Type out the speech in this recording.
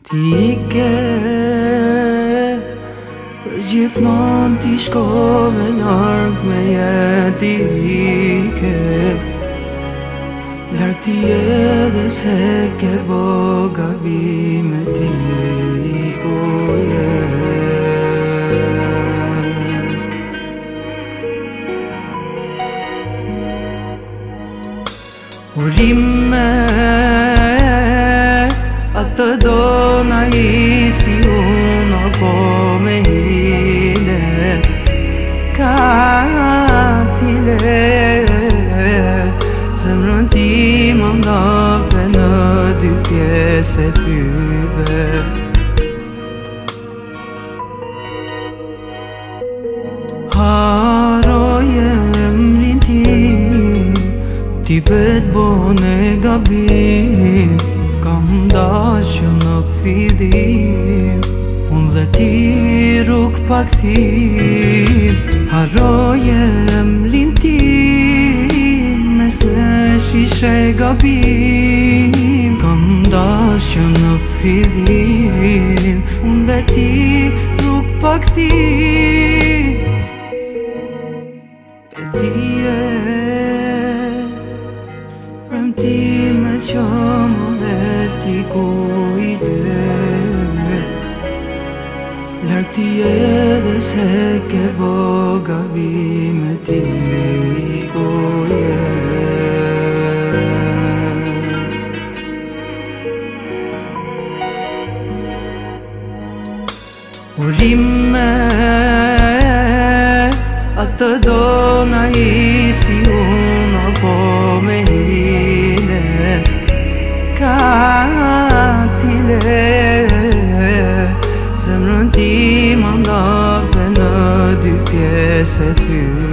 Ti ke për gjithmon ti shkove larg me jeti ke larg ti edhe pse ke bo gabime ti ku je Urime atë dona I si unë apo me hile Ka tile Zemrën ti më ndave në dy pjesë e tyve Haroje emrin tim Ti vet bone gabim Kam dashë në fillim Unë dhe ti rrug pak thim Haroje emrin tim Mes ne shishe gabim Kam dashë në fillim Unë dhe ti rrug pak thim E dhije Premtim me që më veti ku I dhe Larg ti edhe pse ke bo gabime ti ku je Urime atë dona I si unë apo me hile Ka tile Zemrën ti më ndave në dy pjesë e ty